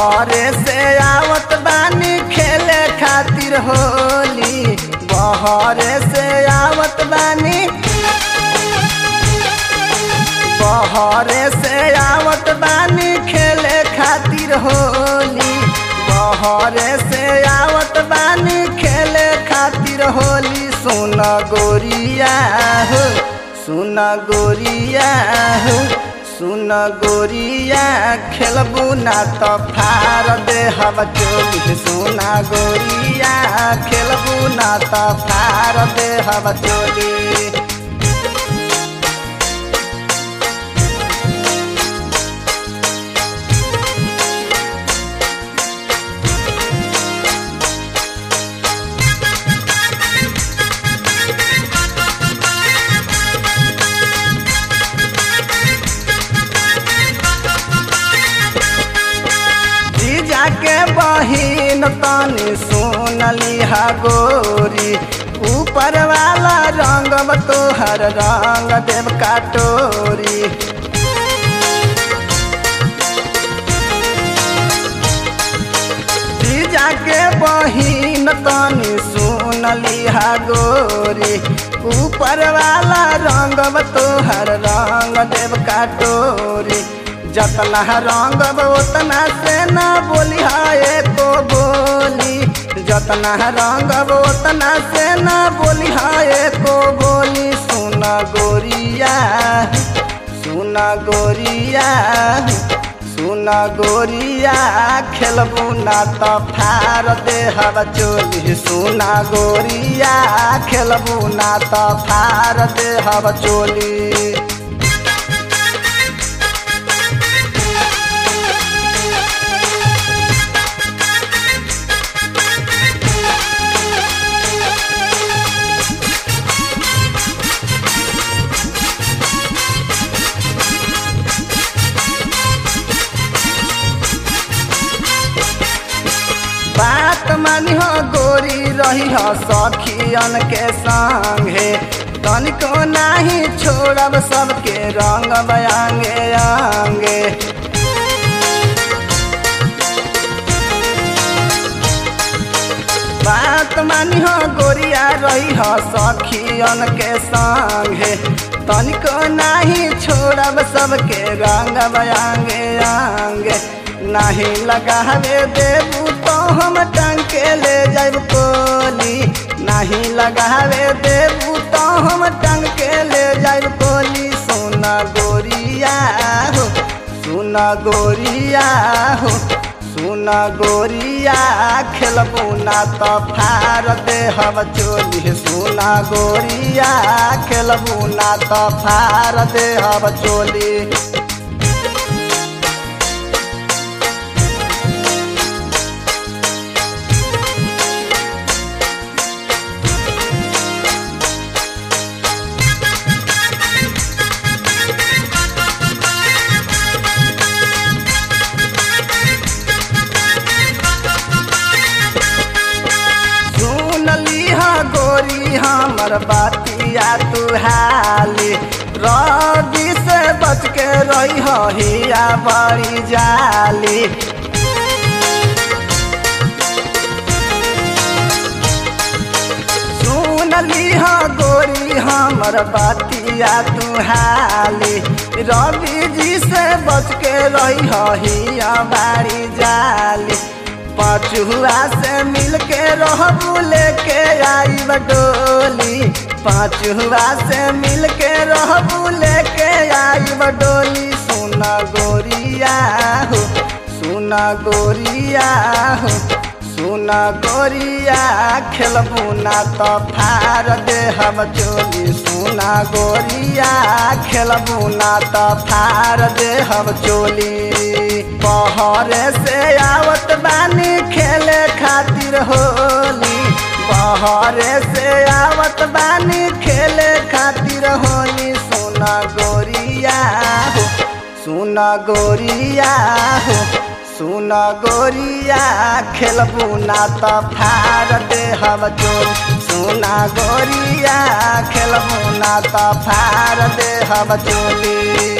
बहरे से आवत बानी खेले खातिर होली, बहरे से आवत बानी, बहरे से आवत बानी खेले खातिर होली, बहरे से आवत बानी खेले खातिर होली। सुन गोरिया हो, सुन गोरिया हो, सुन गोरिया खेलबू ना तो फार देहब चोली। सुन गोरिया खेलबू ना तो फार देहब चोली। के बहिन तनी सुनली हा गोरी, ऊपर वाला रंग तोहर रंग देव काटोरी। जीजा के बहिन तनी सुनली हा गोरी, ऊपर वाला रंग तोहर रंग देव काटोरी। जतना रंग उतना से ना बोली हाय तो बोली, जतना रंग उतना से ना बोली हाय तो बोली। सुन गोरिया, सुन गोरिया, सुन गोरिया खेलबू ना तो फार देहब चोली। सुन गोरिया खेलबू ना तो फार देहब चोली। बात मानी हो गोरी रही हो सखियन के संगे, तनिको नाही छोड़ब सबके रंग आंगे आंगे। बात मानी हो गोरिया रही हो सखियन के संगे, तनिको नाही छोड़ब सबके रंग आंगे आंगे। नहीं लगावे देबू तो हम टंग के ले जाब कोली, नहीं लगावे देबू तो हम टंग के ले जाब कोली। सुन गोरिया हो, सुन गोरिया हो, सुन गोरिया खेलबू ना तो फार देहब चोली। सुन गोरिया खेलबू ना तो फार देहब चोली। गोरी हमर बातिया तू हाली, रवि से बच के रही हो हिया बड़ी जाली। सुनली हो गोरी हमर बातिया तू हाली, रवि जी से बच के रही हो हिया बड़ी जाली। पाँचुआ से मिल के रहबू लेके आई बडोली, पाँचुआ से मिल के रहबू लेके आई बडोली। सुन गोरिया हो, सुन गोरिया हो, सुन गोरिया खेलबू ना तो फार देहब चोली। सुन गोरिया खेलबू ना तो फार देहब चोली। बहरे से आवत बानी खेले खातिर होली, बहरे से आवत बानी खेले खातिर होली। सुन गोरिया हो, सुन गोरिया हो, सुन गोरिया खेलबू ना तो फार देहब चोली। सुन गोरिया खेलबू ना तो फार देहब चोली।